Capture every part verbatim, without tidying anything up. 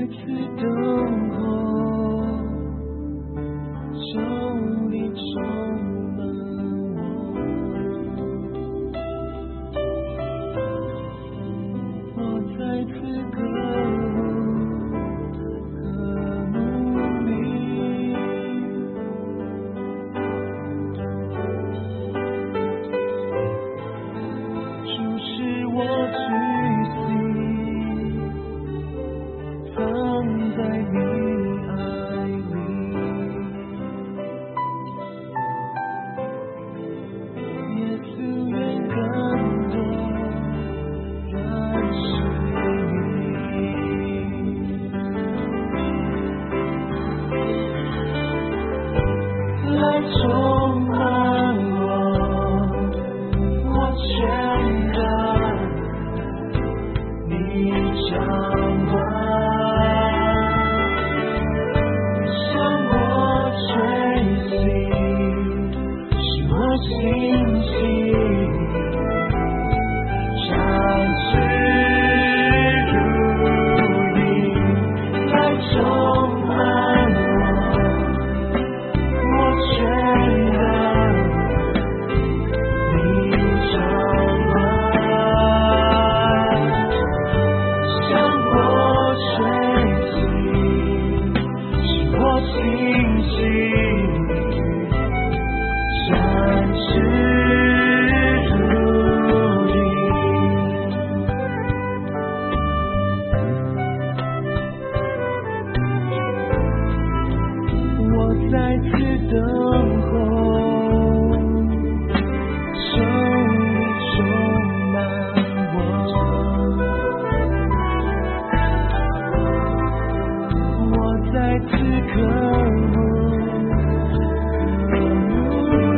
次等候，求你充满我。我在此刻和努力，主使我去行，藏在你爱里。耶稣愿更多认识你，来充满我，我全然你掌管，向我吹醒，使我清醒，展翅如鹰，来充满我，我全然你掌管，向我吹醒，使我清醒，展翅如鹰。我在此等候，求你充满我。我在此刻和努力，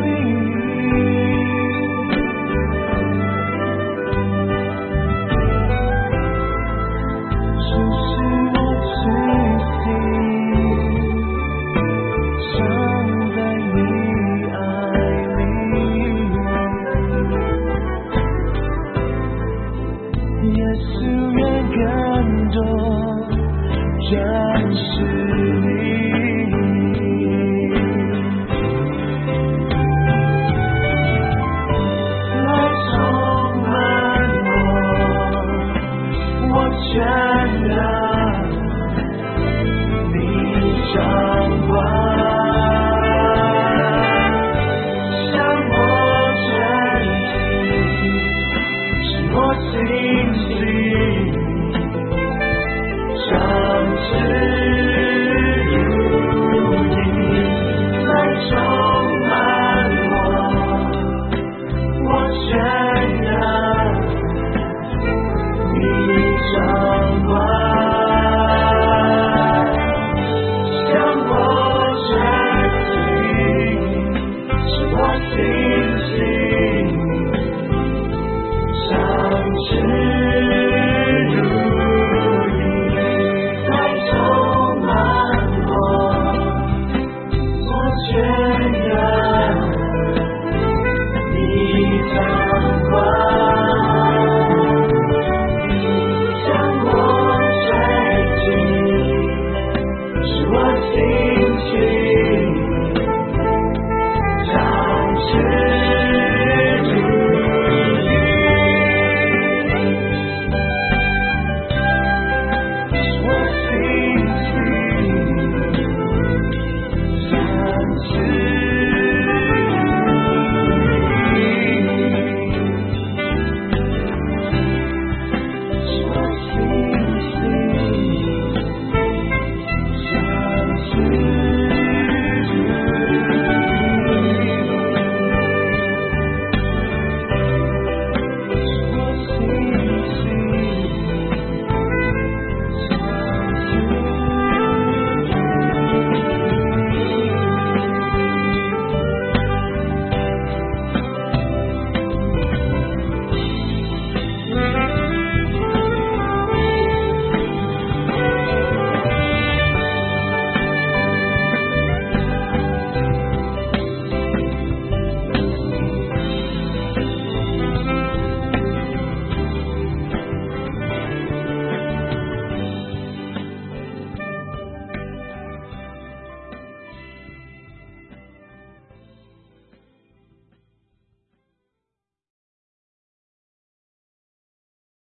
主使我去行，藏在你爱里。耶稣愿更多认识